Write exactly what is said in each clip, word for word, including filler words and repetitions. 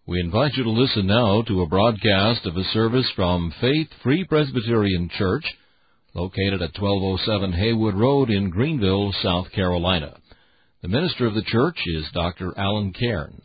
We invite you to listen now to a broadcast of a service from Faith Free Presbyterian Church, located at twelve oh seven Haywood Road in Greenville, South Carolina. The minister of the church is Doctor Alan Cairns.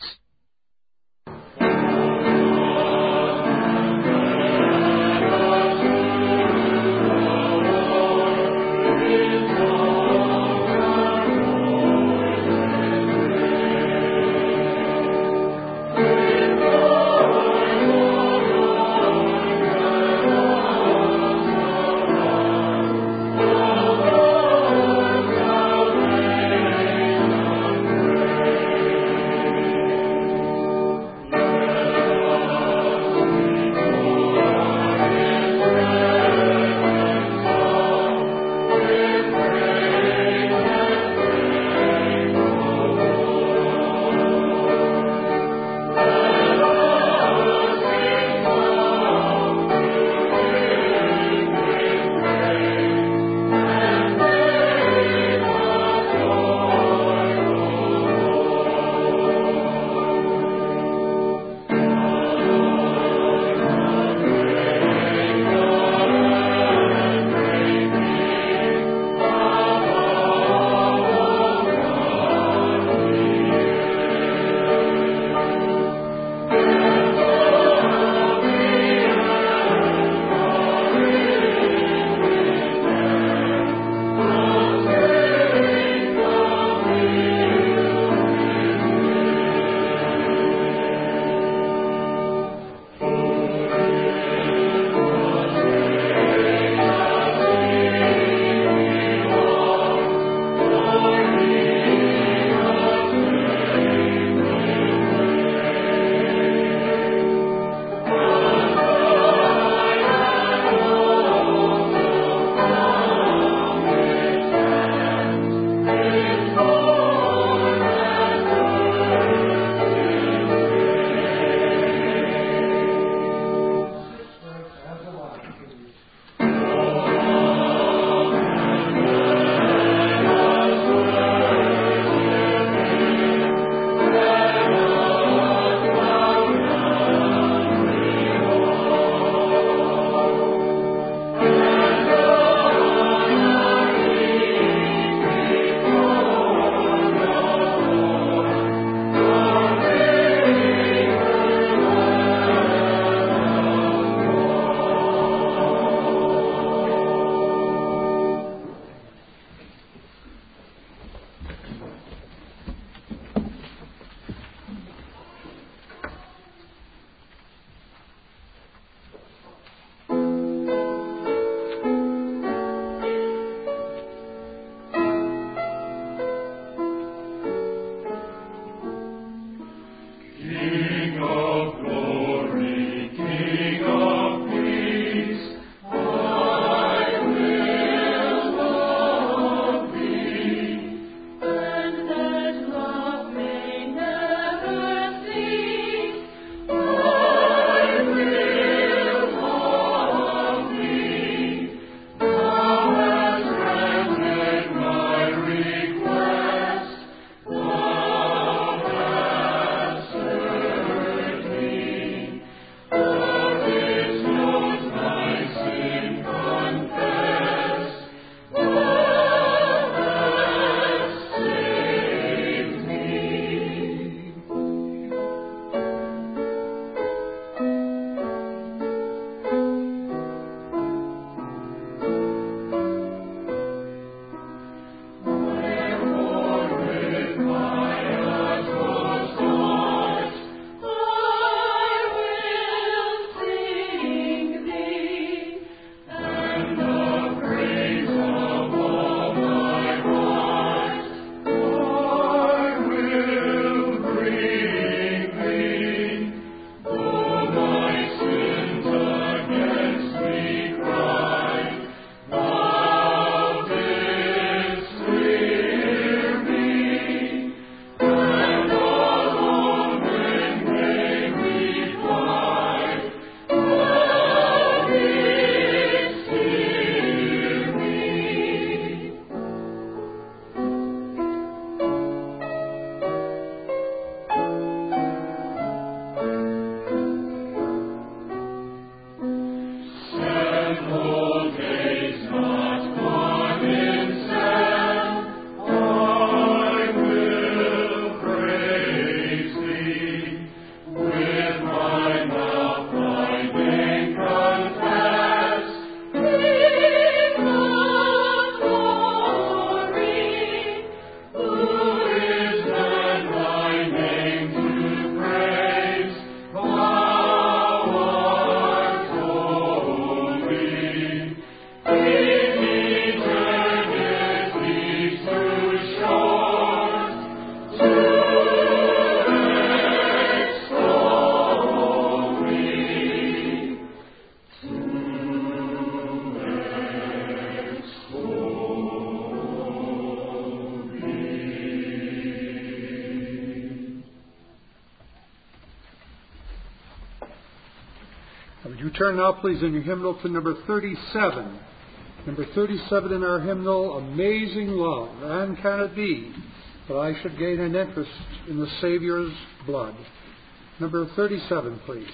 Would you turn now, please, in your hymnal to number thirty-seven. Number thirty-seven in our hymnal, Amazing Love, and can it be that I should gain an interest in the Savior's blood? Number thirty-seven, please.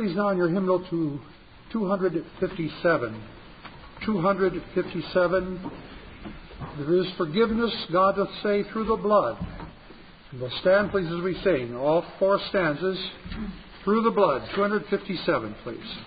please, now in your hymnal to two fifty-seven. two fifty-seven. There is forgiveness, God doth say, through the blood. And we'll stand, please, as we sing all four stanzas. Through the blood. two fifty-seven, please.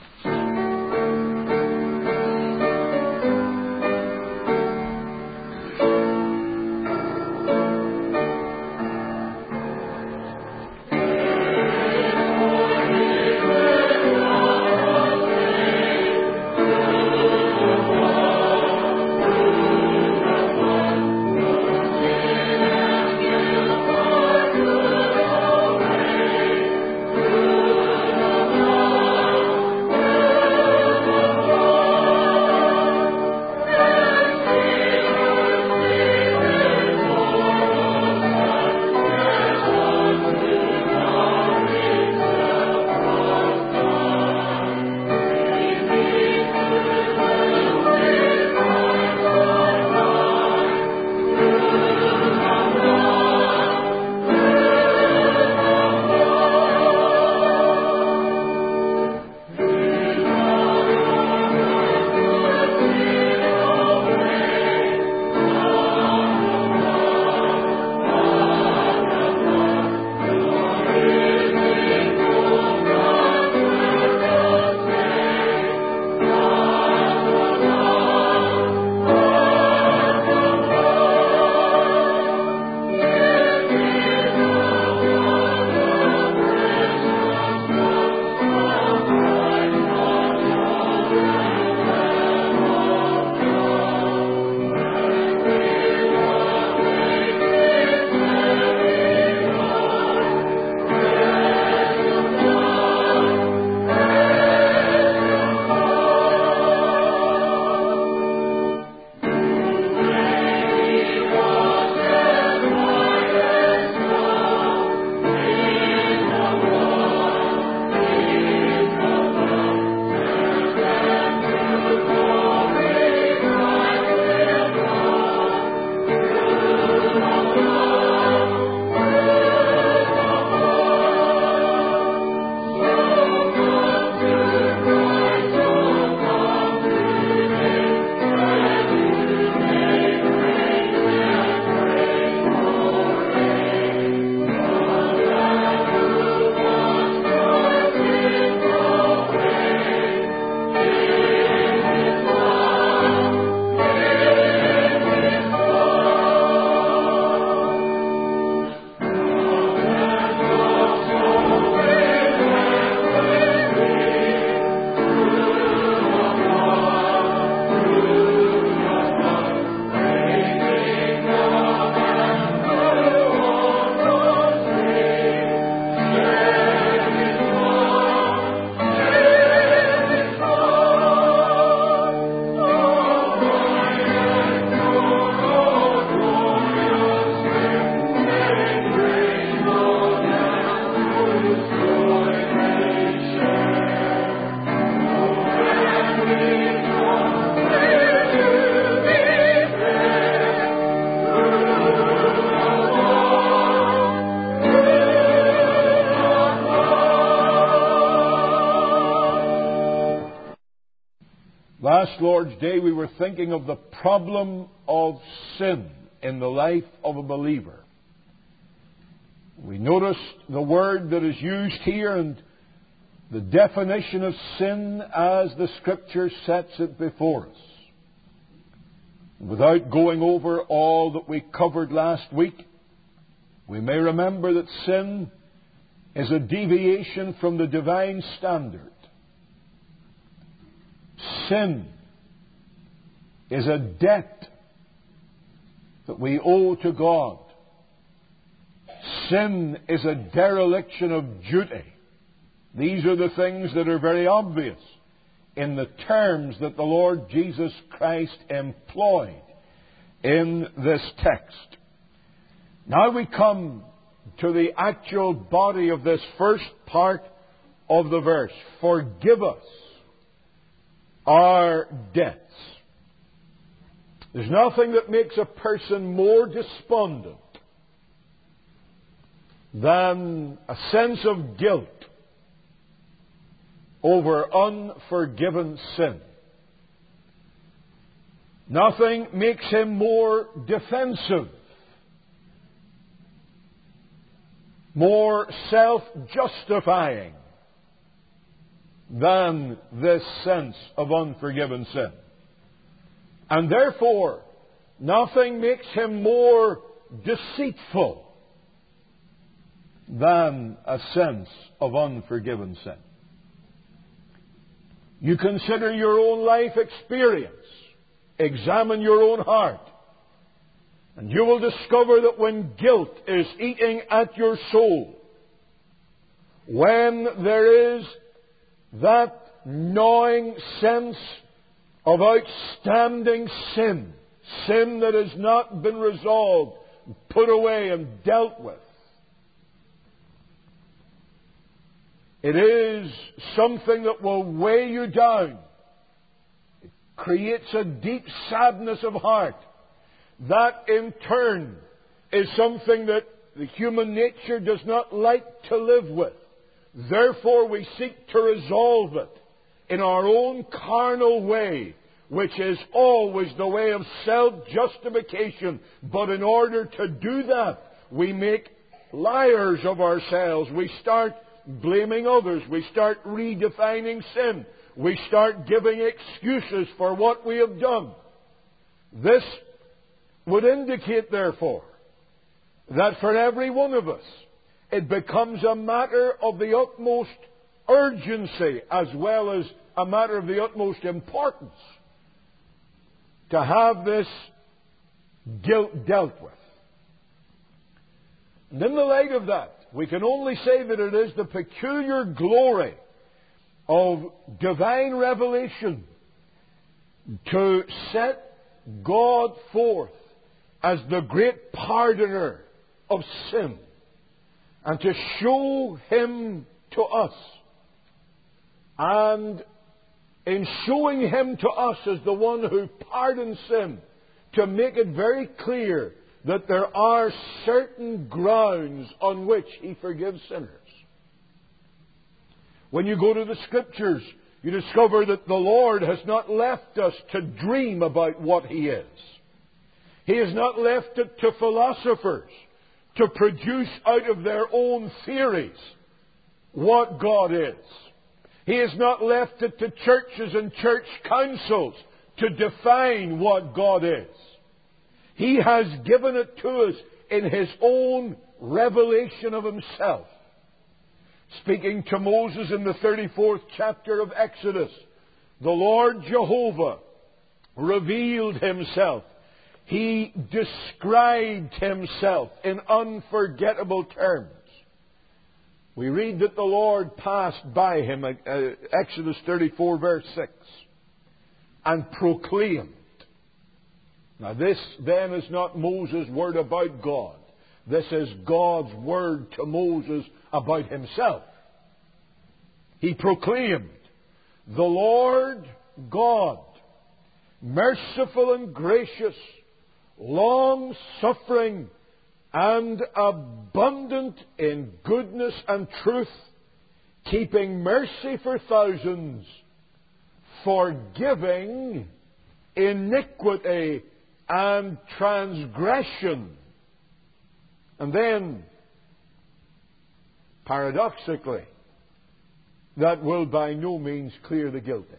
Last Lord's Day we were thinking of the problem of sin in the life of a believer. We noticed the word that is used here and the definition of sin as the Scripture sets it before us. Without going over all that we covered last week, we may remember that sin is a deviation from the divine standard. Sin is a debt that we owe to God. Sin is a dereliction of duty. These are the things that are very obvious in the terms that the Lord Jesus Christ employed in this text. Now we come to the actual body of this first part of the verse. Forgive us our debts. There's nothing that makes a person more despondent than a sense of guilt over unforgiven sin. Nothing makes him more defensive, more self-justifying than this sense of unforgiven sin. And therefore, nothing makes him more deceitful than a sense of unforgiven sin. You consider your own life experience, examine your own heart, and you will discover that when guilt is eating at your soul, when there is that gnawing sense of outstanding sin, sin that has not been resolved, put away and dealt with, it is something that will weigh you down. It creates a deep sadness of heart. That in turn is something that the human nature does not like to live with. Therefore we seek to resolve it in our own carnal way, which is always the way of self-justification. But in order to do that, we make liars of ourselves. We start blaming others. We start redefining sin. We start giving excuses for what we have done. This would indicate, therefore, that for every one of us, it becomes a matter of the utmost urgency as well as a matter of the utmost importance to have this guilt dealt with. And in the light of that, we can only say that it is the peculiar glory of divine revelation to set God forth as the great pardoner of sin, and to show Him to us. And in showing Him to us as the one who pardons sin, to make it very clear that there are certain grounds on which He forgives sinners. When you go to the Scriptures, you discover that the Lord has not left us to dream about what He is. He has not left it to philosophers to produce out of their own theories what God is. He has not left it to churches and church councils to define what God is. He has given it to us in His own revelation of Himself. Speaking to Moses in the thirty-fourth chapter of Exodus, the Lord Jehovah revealed Himself. He described Himself in unforgettable terms. We read that the Lord passed by him, uh, Exodus thirty-four verse six, and proclaimed. Now this then is not Moses' word about God. This is God's word to Moses about Himself. He proclaimed, "The Lord God, merciful and gracious, long-suffering and abundant in goodness and truth, keeping mercy for thousands, forgiving iniquity and transgression." And then, paradoxically, that will by no means clear the guilty.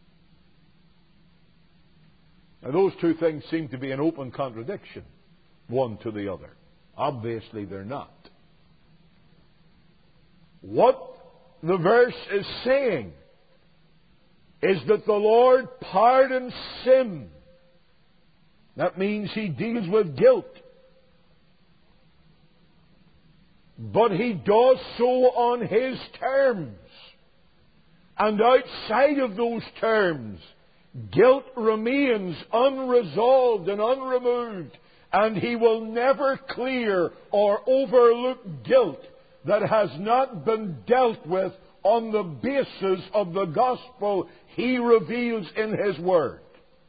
Now those two things seem to be in open contradiction, one to the other. Obviously they're not. What the verse is saying is that the Lord pardons sin. That means He deals with guilt. But He does so on His terms. And outside of those terms, guilt remains unresolved and unremoved, and He will never clear or overlook guilt that has not been dealt with on the basis of the gospel He reveals in His Word.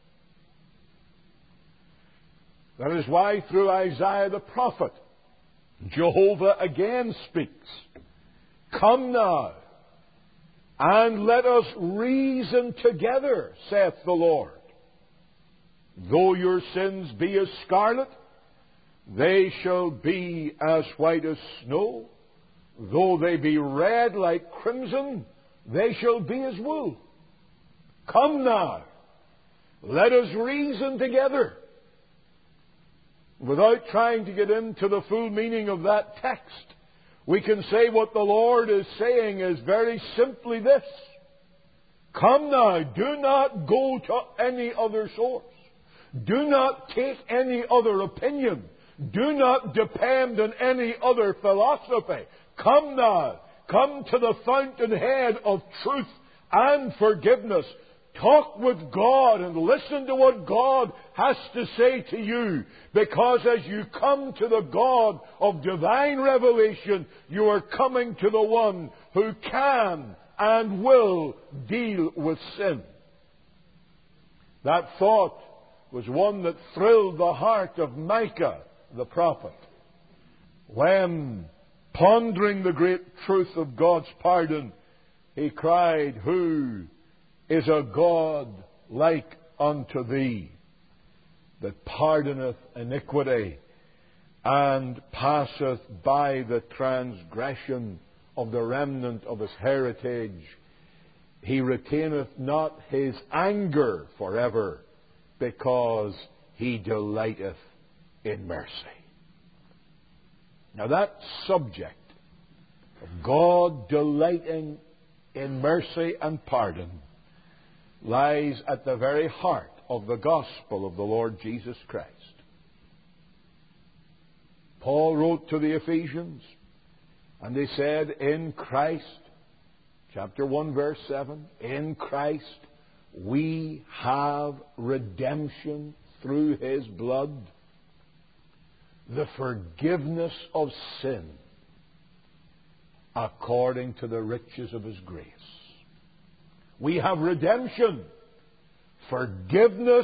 That is why through Isaiah the prophet, Jehovah again speaks, "Come now, And let us reason together, saith the Lord. Though your sins be as scarlet, they shall be as white as snow. Though they be red like crimson, they shall be as wool. Come now, let us reason together. Without trying to get into the full meaning of that text, we can say what the Lord is saying is very simply this. Come now, do not go to any other source. Do not take any other opinion. Do not depend on any other philosophy. Come now, come to the fountainhead of truth and forgiveness. Talk with God and listen to what God has to say to you. Because as you come to the God of divine revelation, you are coming to the one who can and will deal with sin. That thought was one that thrilled the heart of Micah the prophet, when, pondering the great truth of God's pardon, he cried, Who is a God like unto thee, that pardoneth iniquity, and passeth by the transgression of the remnant of his heritage? He retaineth not his anger forever, because he delighteth in mercy. Now that subject of God delighting in mercy and pardon lies at the very heart of the gospel of the Lord Jesus Christ. Paul wrote to the Ephesians, and they said, in Christ, chapter one, verse seven, in Christ we have redemption through his blood, the forgiveness of sin, according to the riches of his grace. We have redemption, forgiveness,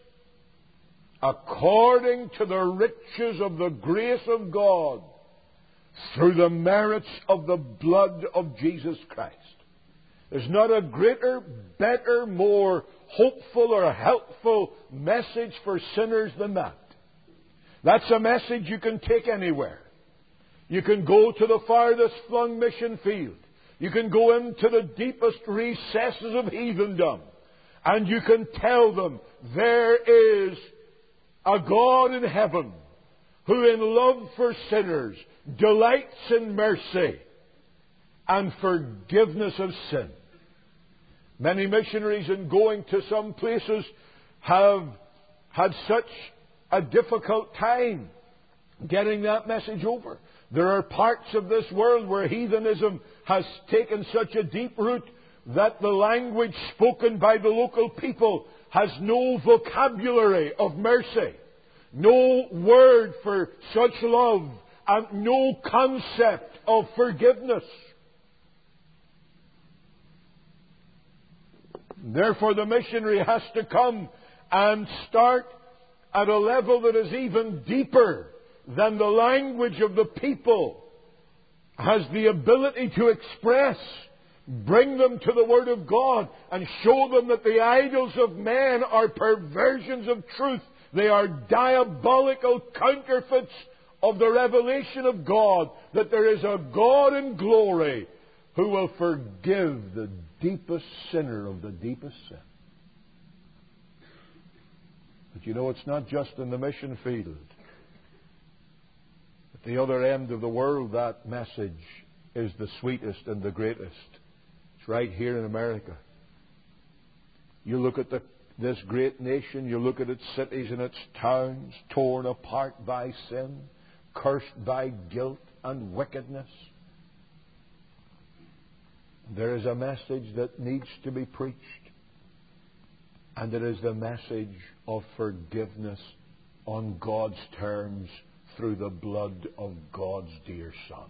according to the riches of the grace of God, through the merits of the blood of Jesus Christ. There's not a greater, better, more hopeful or helpful message for sinners than that. That's a message you can take anywhere. You can go to the farthest flung mission field. You can go into the deepest recesses of heathendom. And you can tell them there is a God in heaven who in love for sinners delights in mercy and forgiveness of sin. Many missionaries in going to some places have had such a difficult time getting that message over. There are parts of this world where heathenism has taken such a deep root that the language spoken by the local people has no vocabulary of mercy, no word for such love, and no concept of forgiveness. Therefore, the missionary has to come and start at a level that is even deeper than the language of the people has the ability to express. Bring them to the Word of God and show them that the idols of man are perversions of truth. They are diabolical counterfeits of the revelation of God, that there is a God in glory who will forgive the deepest sinner of the deepest sin. But you know, it's not just in the mission field. At the other end of the world, that message is the sweetest and the greatest. It's right here in America. You look at the, this great nation, you look at its cities and its towns, torn apart by sin, cursed by guilt and wickedness. There is a message that needs to be preached, and it is the message of forgiveness on God's terms through the blood of God's dear Son.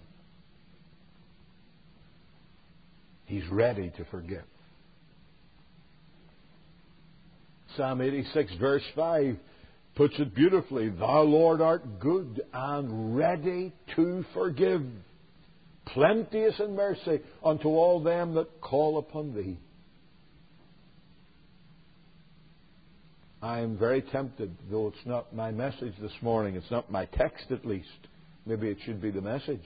He's ready to forgive. Psalm eighty-six, verse five, puts it beautifully. Thou, Lord, art good and ready to forgive, plenteous in mercy unto all them that call upon Thee. I am very tempted, though it's not my message this morning, it's not my text at least. Maybe it should be the message.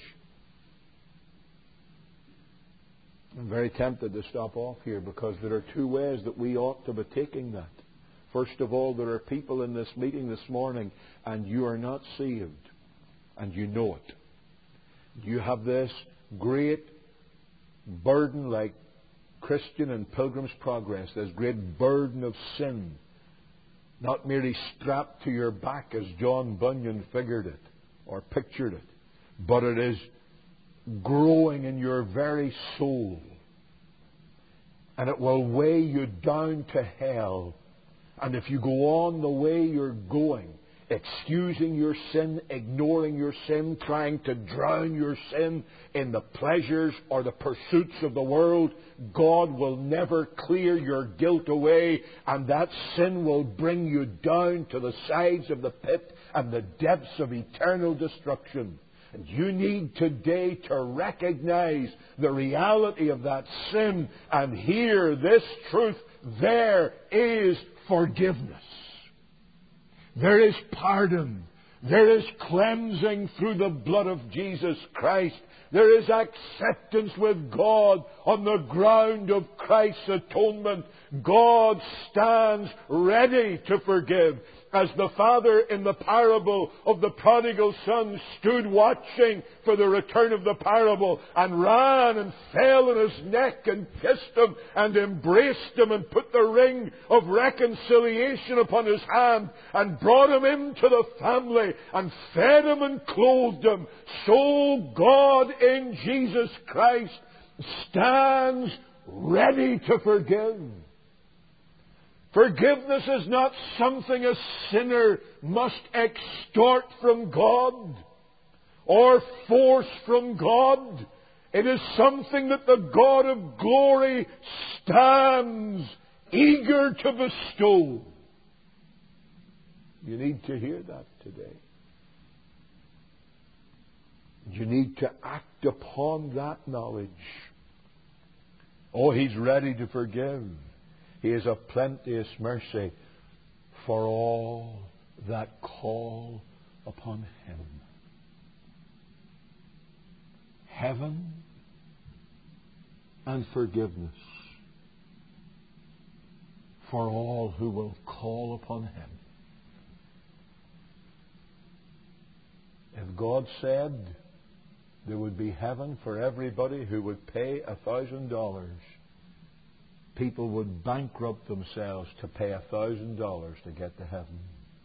I'm very tempted to stop off here because there are two ways that we ought to be taking that. First of all, there are people in this meeting this morning and you are not saved and you know it. You have this great burden like Christian and Pilgrim's Progress, this great burden of sin, not merely strapped to your back as John Bunyan figured it or pictured it, but it is growing in your very soul. And it will weigh you down to hell. And if you go on the way you're going, excusing your sin, ignoring your sin, trying to drown your sin in the pleasures or the pursuits of the world, God will never clear your guilt away, and that sin will bring you down to the sides of the pit and the depths of eternal destruction. And you need today to recognize the reality of that sin and hear this truth. There is forgiveness. There is pardon. There is cleansing through the blood of Jesus Christ. There is acceptance with God on the ground of Christ's atonement. God stands ready to forgive. As the father in the parable of the prodigal son stood watching for the return of the parable and ran and fell on his neck and kissed him and embraced him and put the ring of reconciliation upon his hand and brought him into the family and fed him and clothed him, so God in Jesus Christ stands ready to forgive. Forgiveness is not something a sinner must extort from God or force from God. It is something that the God of glory stands eager to bestow. You need to hear that today. You need to act upon that knowledge. Oh, He's ready to forgive. He is of plenteous mercy for all that call upon Him. Heaven and forgiveness for all who will call upon Him. If God said there would be heaven for everybody who would pay a thousand dollars, people would bankrupt themselves to pay a thousand dollars to get to heaven.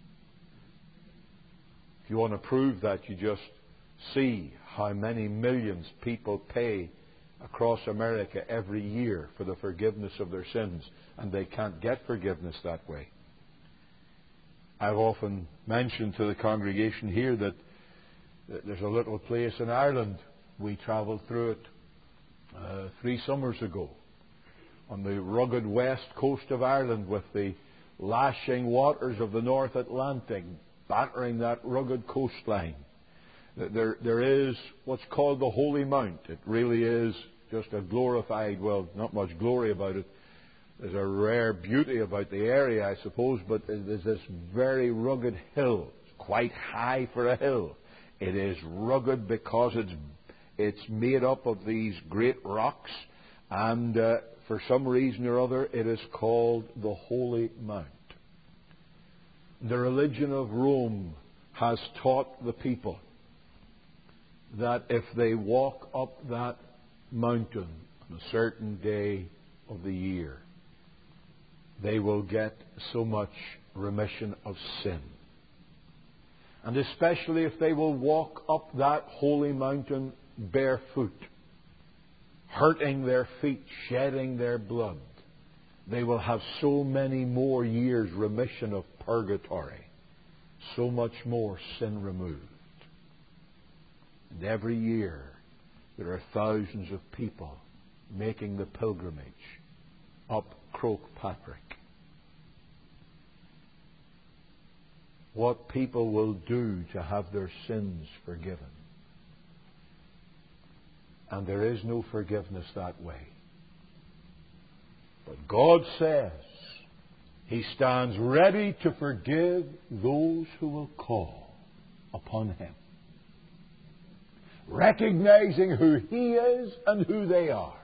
If you want to prove that, you just see how many millions people pay across America every year for the forgiveness of their sins, and they can't get forgiveness that way. I've often mentioned to the congregation here that there's a little place in Ireland. We travelled through it uh, three summers ago, on the rugged west coast of Ireland, with the lashing waters of the North Atlantic battering that rugged coastline. There, there is what's called the Holy Mount. It really is just a glorified, well, not much glory about it. There's a rare beauty about the area, I suppose, but there's this very rugged hill. It's quite high for a hill. It is rugged because it's it's made up of these great rocks, and uh, for some reason or other, it is called the Holy Mount. The religion of Rome has taught the people that if they walk up that mountain on a certain day of the year, they will get so much remission of sin. And especially if they will walk up that holy mountain barefoot, hurting their feet, shedding their blood, they will have so many more years remission of purgatory, so much more sin removed. And every year there are thousands of people making the pilgrimage up Croagh Patrick. What people will do to have their sins forgiven. And there is no forgiveness that way. But God says He stands ready to forgive those who will call upon Him, recognizing who He is and who they are.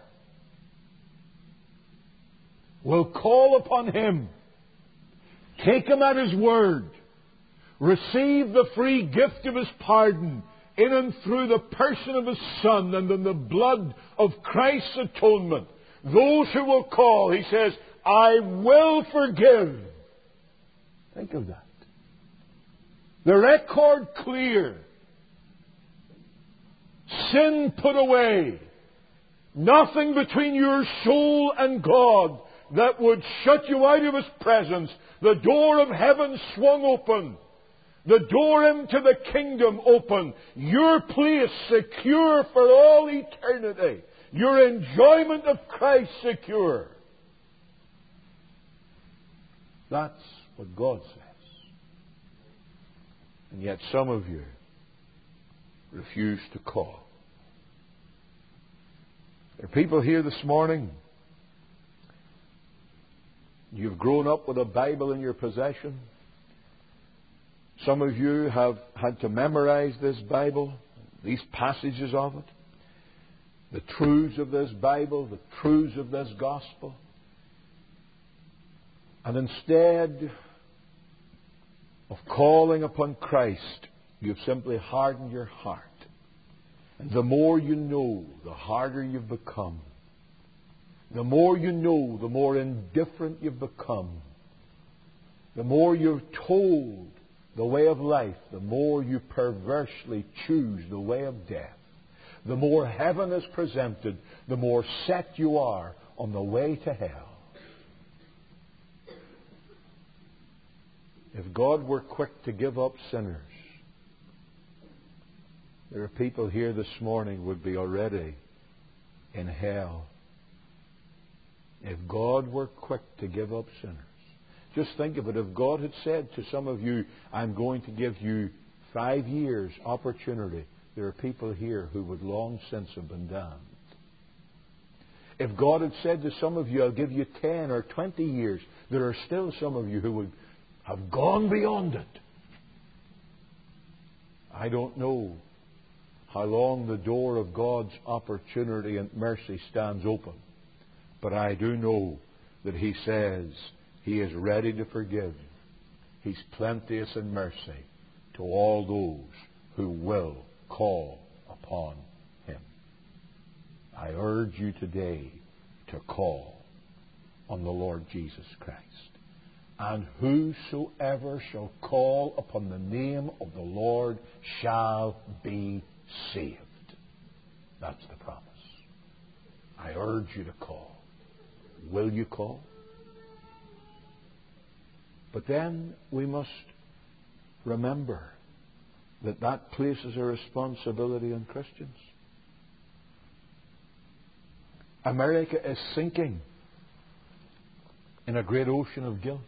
Will call upon Him, take Him at His word, receive the free gift of His pardon in and through the person of His Son and in the blood of Christ's atonement. Those who will call, He says, I will forgive. Think of that. The record clear. Sin put away. Nothing between your soul and God that would shut you out of His presence. The door of heaven swung open. The door into the kingdom open. Your place secure for all eternity. Your enjoyment of Christ secure. That's what God says. And yet some of you refuse to call. There are people here this morning. You've grown up with a Bible in your possession. Some of you have had to memorize this Bible, these passages of it, the truths of this Bible, the truths of this gospel. And instead of calling upon Christ, you've simply hardened your heart. And the more you know, the harder you've become. The more you know, the more indifferent you've become. The more you're told the way of life, the more you perversely choose the way of death. The more heaven is presented, the more set you are on the way to hell. If God were quick to give up sinners, there are people here this morning would be already in hell. If God were quick to give up sinners. Just think of it. If God had said to some of you, I'm going to give you five years opportunity, there are people here who would long since have been damned. If God had said to some of you, I'll give you ten or twenty years, there are still some of you who would have gone beyond it. I don't know how long the door of God's opportunity and mercy stands open. But I do know that He says He is ready to forgive. He's plenteous in mercy to all those who will call upon Him. I urge you today to call on the Lord Jesus Christ. And whosoever shall call upon the name of the Lord shall be saved. That's the promise. I urge you to call. Will you call? But then we must remember that that places a responsibility on Christians. America is sinking in a great ocean of guilt.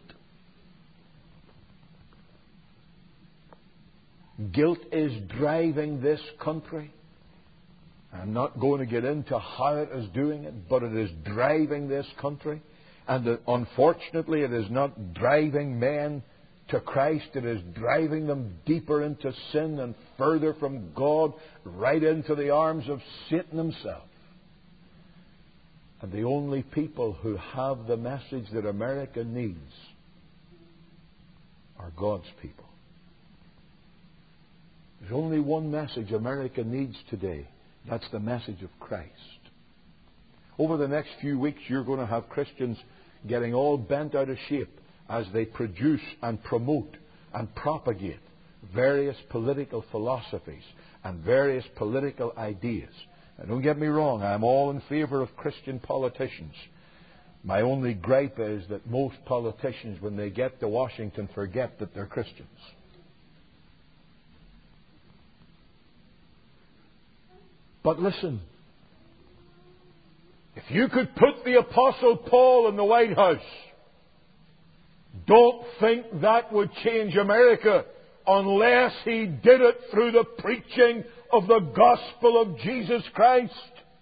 Guilt is driving this country. I'm not going to get into how it is doing it, but it is driving this country. And that, unfortunately, it is not driving men to Christ. It is driving them deeper into sin and further from God, right into the arms of Satan himself. And the only people who have the message that America needs are God's people. There's only one message America needs today. That's the message of Christ. Over the next few weeks, you're going to have Christians getting all bent out of shape as they produce and promote and propagate various political philosophies and various political ideas. And don't get me wrong, I'm all in favor of Christian politicians. My only gripe is that most politicians, when they get to Washington, forget that they're Christians. But listen, if you could put the Apostle Paul in the White House, don't think that would change America unless he did it through the preaching of the gospel of Jesus Christ.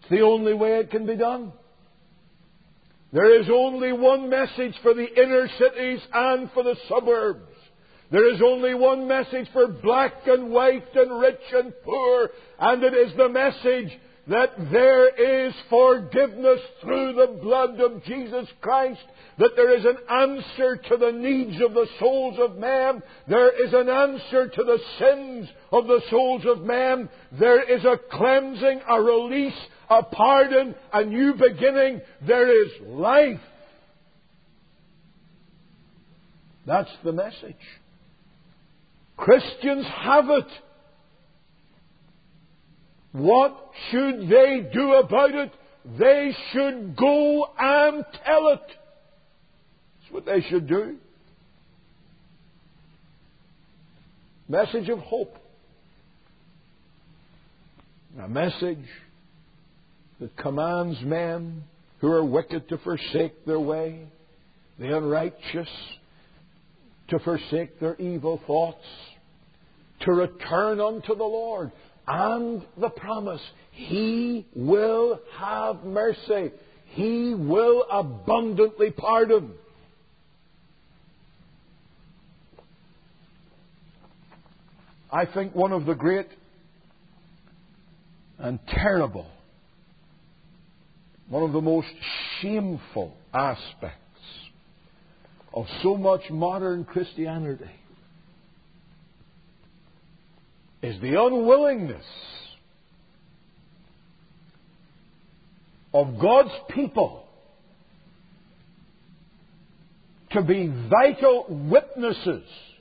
It's the only way it can be done. There is only one message for the inner cities and for the suburbs. There is only one message for black and white and rich and poor, and it is the message that there is forgiveness through the blood of Jesus Christ, that there is an answer to the needs of the souls of men, there is an answer to the sins of the souls of men, there is a cleansing, a release, a pardon, a new beginning, there is life. That's the message. Christians have it. What should they do about it? They should go and tell it. That's what they should do. Message of hope. A message that commands men who are wicked to forsake their way, the unrighteous to forsake their evil thoughts, to return unto the Lord. And the promise, He will have mercy. He will abundantly pardon. I think one of the great and terrible, one of the most shameful aspects of so much modern Christianity is the unwillingness of God's people to be vital witnesses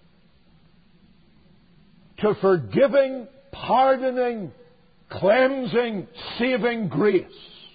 to forgiving, pardoning, cleansing, saving grace.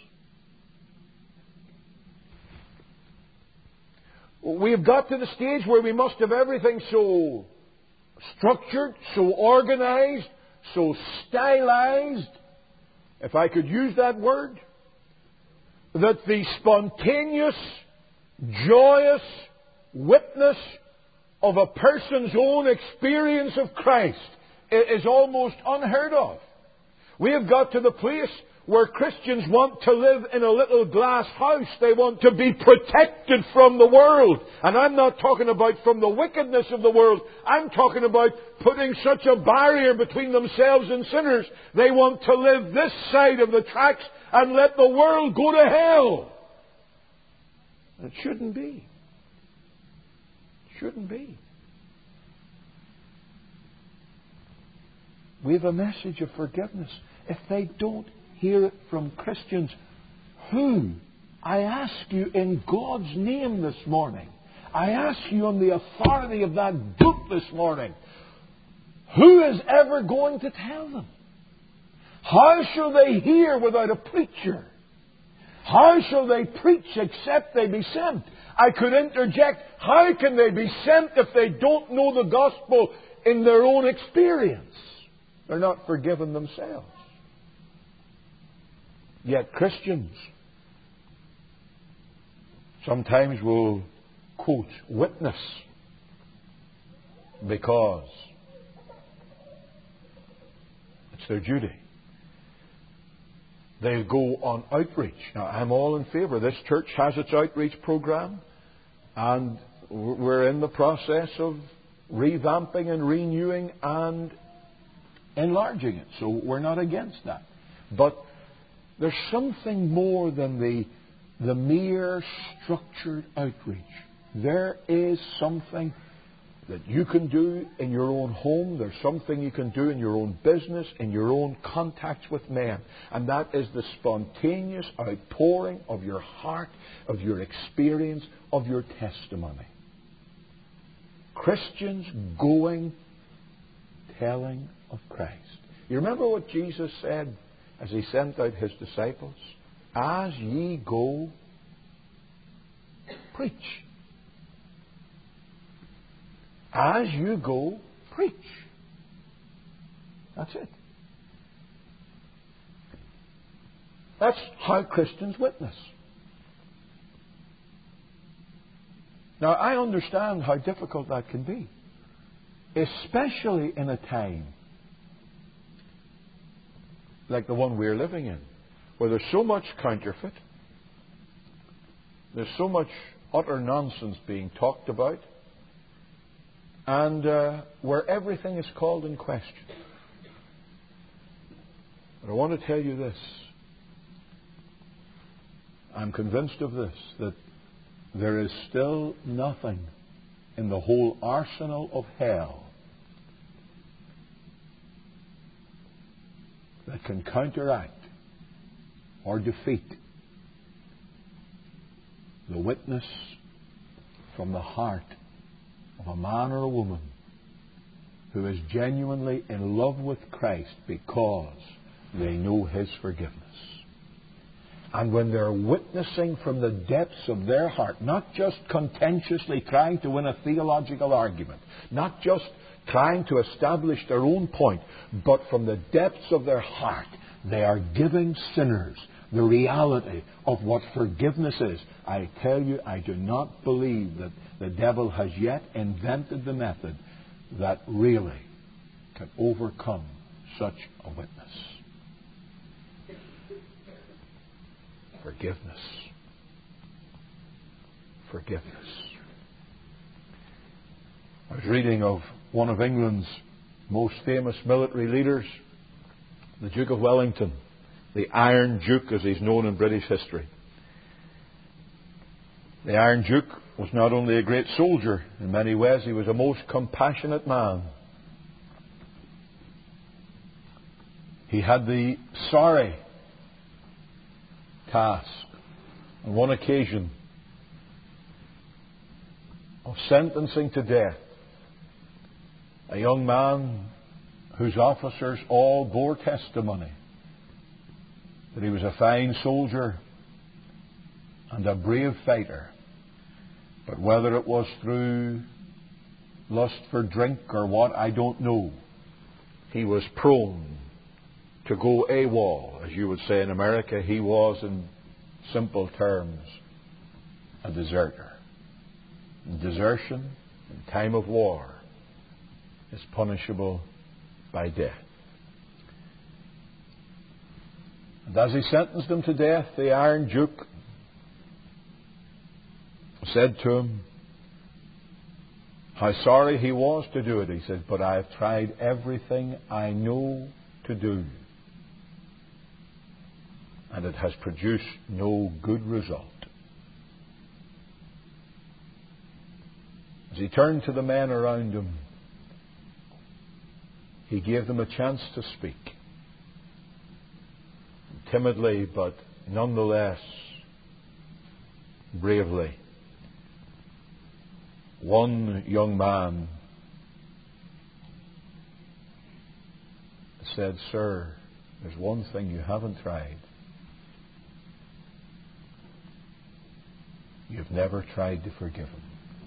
We have got to the stage where we must have everything so structured, so organized, so stylized, if I could use that word, that the spontaneous, joyous witness of a person's own experience of Christ is almost unheard of. We have got to the place where Christians want to live in a little glass house. They want to be protected from the world. And I'm not talking about from the wickedness of the world. I'm talking about putting such a barrier between themselves and sinners. They want to live this side of the tracks and let the world go to hell. It shouldn't be. It shouldn't be. We have a message of forgiveness. If they don't hear it from Christians, who, I ask you in God's name this morning, I ask you on the authority of that book this morning, who is ever going to tell them? How shall they hear without a preacher? How shall they preach except they be sent? I could interject, how can they be sent if they don't know the gospel in their own experience? They're not forgiven themselves. Yet Christians sometimes will quote witness because it's their duty. They'll go on outreach. Now, I'm all in favour. This church has its outreach program, and we're in the process of revamping and renewing and enlarging it. So we're not against that. But there's something more than the, the mere structured outreach. There is something that you can do in your own home. There's something you can do in your own business, in your own contacts with men. And that is the spontaneous outpouring of your heart, of your experience, of your testimony. Christians going, telling of Christ. You remember what Jesus said as He sent out His disciples? As ye go, preach. As you go, preach. That's it. That's how Christians witness. Now, I understand how difficult that can be, especially in a time like the one we're living in, where there's so much counterfeit, there's so much utter nonsense being talked about, and uh, where everything is called in question. But I want to tell you this. I'm convinced of this, that there is still nothing in the whole arsenal of hell that can counteract or defeat the witness from the heart of a man or a woman who is genuinely in love with Christ because they know His forgiveness. And when they're witnessing from the depths of their heart, not just contentiously trying to win a theological argument, not just trying to establish their own point, but from the depths of their heart, they are giving sinners the reality of what forgiveness is. I tell you, I do not believe that the devil has yet invented the method that really can overcome such a witness. Forgiveness. Forgiveness. I was reading of one of England's most famous military leaders, the Duke of Wellington, the Iron Duke as he's known in British history. The Iron Duke was not only a great soldier, in many ways he was a most compassionate man. He had the sorry task on one occasion of sentencing to death a young man whose officers all bore testimony that he was a fine soldier and a brave fighter, but whether it was through lust for drink or what, I don't know, he was prone to go AWOL, as you would say in America. He was, in simple terms, a deserter. And desertion in time of war is punishable by death. And as he sentenced him to death, the Iron Duke said to him how sorry he was to do it. He said, "But I have tried everything I know to do, and it has produced no good result." As he turned to the men around him, he gave them a chance to speak. Timidly, but nonetheless bravely, one young man said, "Sir, there's one thing you haven't tried. You've never tried to forgive him."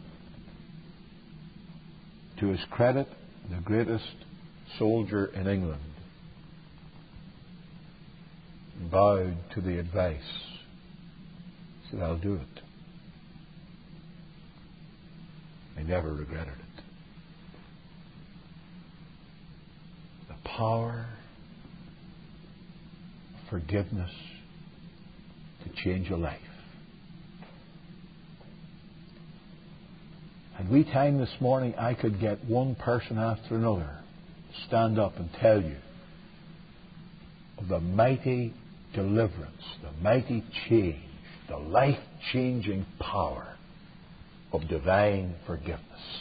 To his credit, the greatest soldier in England bowed to the advice. He said, "I'll do it." He never regretted it. The power of forgiveness to change a life. Had we time this morning, I could get one person after another to stand up and tell you of the mighty deliverance, the mighty change, the life-changing power of divine forgiveness.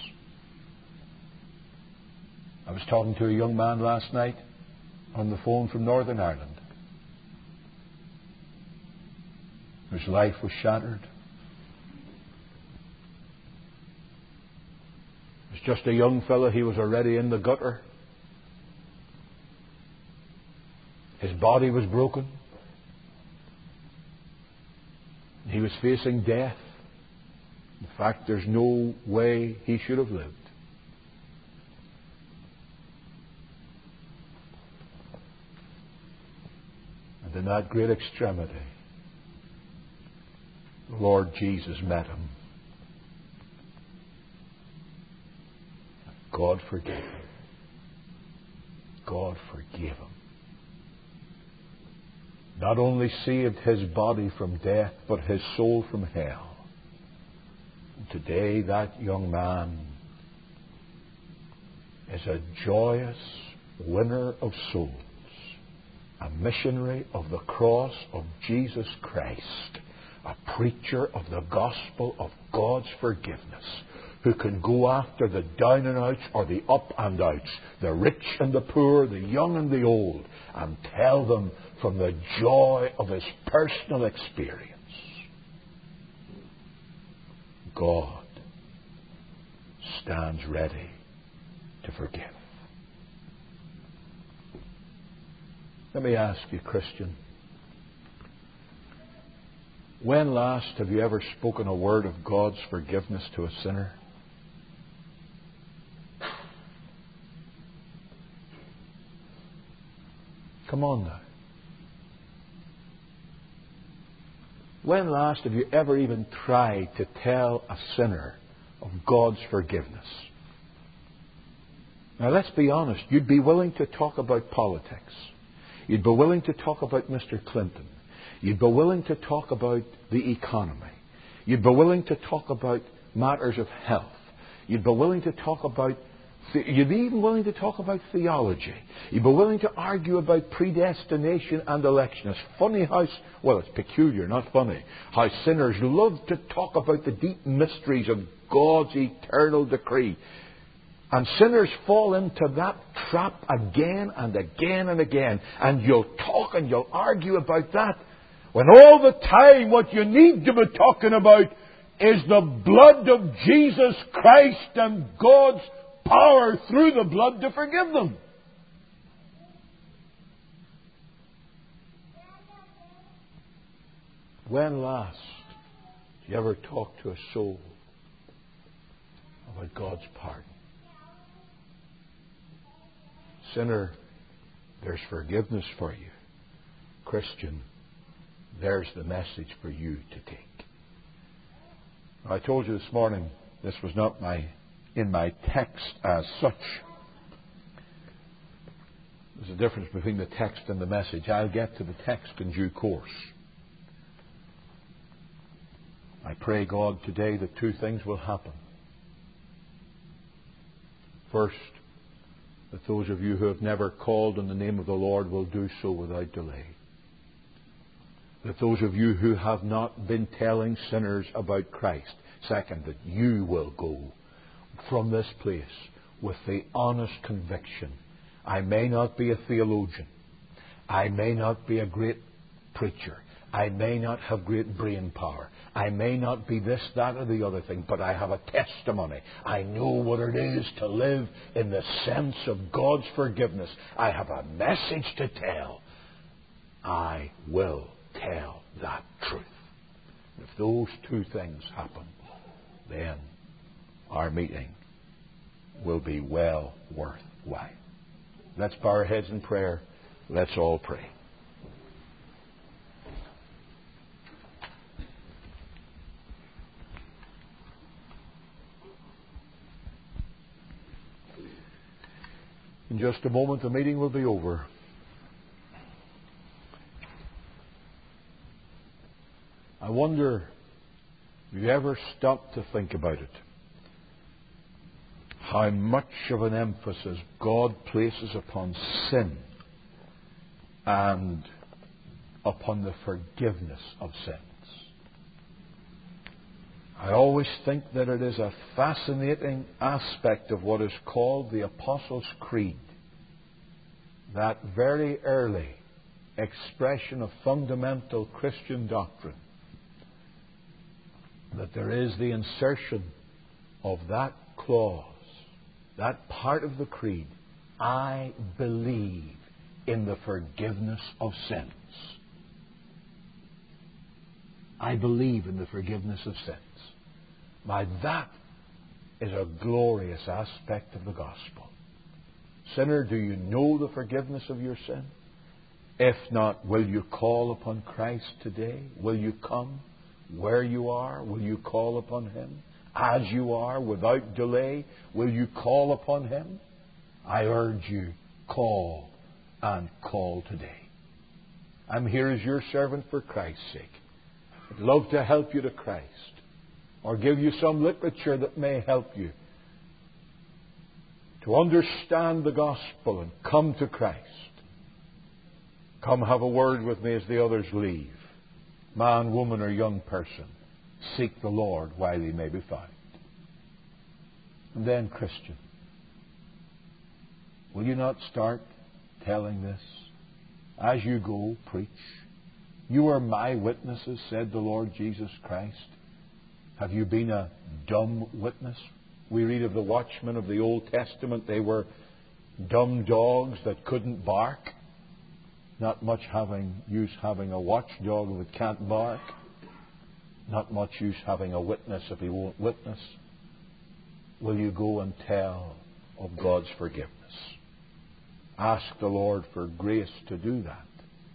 I was talking to a young man last night on the phone from Northern Ireland, whose life was shattered. He was just a young fellow. He was already in the gutter. His body was broken. He was facing death. In fact, there's no way he should have lived. And in that great extremity, the Lord Jesus met him. God forgave him. God forgave him. not only saved his body from death, but his soul from hell. And today that young man is a joyous winner of souls, a missionary of the cross of Jesus Christ, a preacher of the gospel of God's forgiveness, who can go after the down and outs or the up and outs, the rich and the poor, the young and the old, and tell them from the joy of his personal experience. God stands ready to forgive. Let me ask you, Christian, when last have you ever spoken a word of God's forgiveness to a sinner? Come on now. When last have you ever even tried to tell a sinner of God's forgiveness? Now let's be honest. You'd be willing to talk about politics. You'd be willing to talk about Mister Clinton. You'd be willing to talk about the economy. You'd be willing to talk about matters of health. You'd be willing to talk about You'd be even willing to talk about theology. You'd be willing to argue about predestination and election. It's funny how, well, it's peculiar, not funny, how sinners love to talk about the deep mysteries of God's eternal decree. And sinners fall into that trap again and again and again. And you'll talk and you'll argue about that, when all the time what you need to be talking about is the blood of Jesus Christ and God's power through the blood to forgive them. When last did you ever talk to a soul about God's pardon? Sinner, there's forgiveness for you. Christian, there's the message for you to take. I told you this morning this was not my in my text as such. There's a difference between the text and the message. I'll get to the text in due course. I pray God today that two things will happen. First, that those of you who have never called on the name of the Lord will do so without delay. That those of you who have not been telling sinners about Christ, second, that you will go from this place with the honest conviction, I may not be a theologian, I may not be a great preacher, I may not have great brain power, I may not be this, that or the other thing, but I have a testimony. I know what it is to live in the sense of God's forgiveness. I have a message to tell. I will tell that truth. If those two things happen, then our meeting will be well worthwhile. Let's bow our heads in prayer. Let's all pray. In just a moment, the meeting will be over. I wonder if you ever stopped to think about it, how much of an emphasis God places upon sin and upon the forgiveness of sins. I always think that it is a fascinating aspect of what is called the Apostles' Creed, that very early expression of fundamental Christian doctrine, that there is the insertion of that clause, that part of the creed, I believe in the forgiveness of sins. I believe in the forgiveness of sins. Now that is a glorious aspect of the gospel. Sinner, do you know the forgiveness of your sin? If not, will you call upon Christ today? Will you come where you are? Will you call upon Him? As you are, without delay, will you call upon Him? I urge you, call and call today. I'm here as your servant for Christ's sake. I'd love to help you to Christ, or give you some literature that may help you to understand the gospel and come to Christ. Come have a word with me as the others leave. Man, woman, or young person, seek the Lord while He may be found. And then, Christian, will you not start telling this? As you go, preach. You are my witnesses, said the Lord Jesus Christ. Have you been a dumb witness? We read of the watchmen of the Old Testament. They were dumb dogs that couldn't bark. Not much having use having a watchdog that can't bark. Not much use having a witness if he won't witness. Will you go and tell of God's forgiveness? Ask the Lord for grace to do that.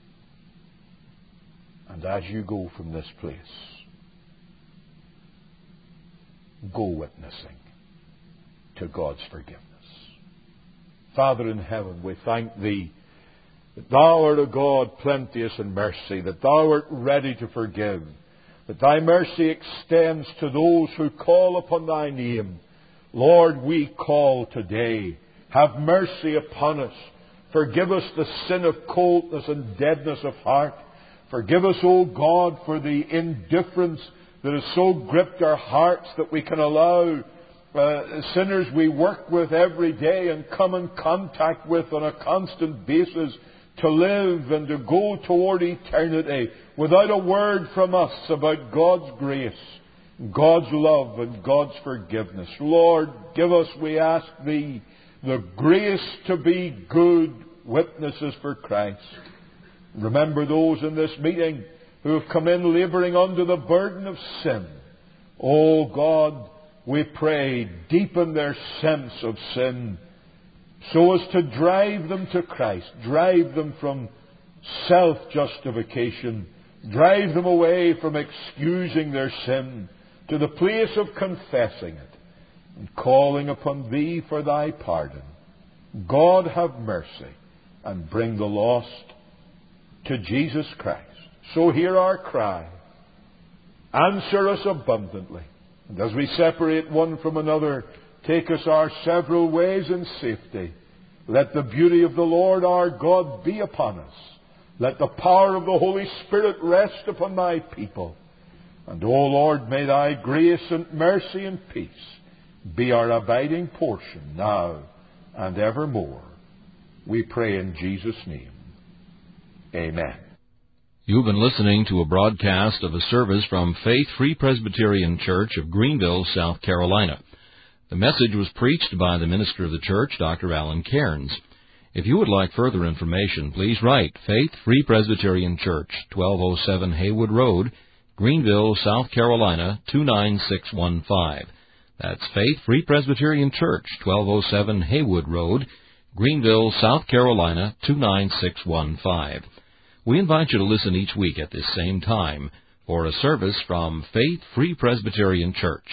And as you go from this place, go witnessing to God's forgiveness. Father in heaven, we thank Thee that Thou art a God plenteous in mercy, that Thou art ready to forgive, that Thy mercy extends to those who call upon Thy name. Lord, we call today. Have mercy upon us. Forgive us the sin of coldness and deadness of heart. Forgive us, O God, for the indifference that has so gripped our hearts that we can allow uh, sinners we work with every day and come in contact with on a constant basis to live and to go toward eternity without a word from us about God's grace, God's love, and God's forgiveness. Lord, give us, we ask Thee, the grace to be good witnesses for Christ. Remember those in this meeting who have come in labouring under the burden of sin. Oh God, we pray, deepen their sense of sin so as to drive them to Christ, drive them from self-justification, drive them away from excusing their sin to the place of confessing it and calling upon Thee for Thy pardon. God, have mercy and bring the lost to Jesus Christ. So hear our cry. Answer us abundantly. And as we separate one from another, take us our several ways in safety. Let the beauty of the Lord our God be upon us. Let the power of the Holy Spirit rest upon Thy people. And, O Lord, may Thy grace and mercy and peace be our abiding portion now and evermore. We pray in Jesus' name. Amen. You've been listening to a broadcast of a service from Faith Free Presbyterian Church of Greenville, South Carolina. The message was preached by the minister of the church, Doctor Alan Cairns. If you would like further information, please write Faith Free Presbyterian Church, twelve oh seven Haywood Road, Greenville, South Carolina, two nine six one five. That's Faith Free Presbyterian Church, twelve oh seven Haywood Road, Greenville, South Carolina, two nine six one five. We invite you to listen each week at this same time for a service from Faith Free Presbyterian Church.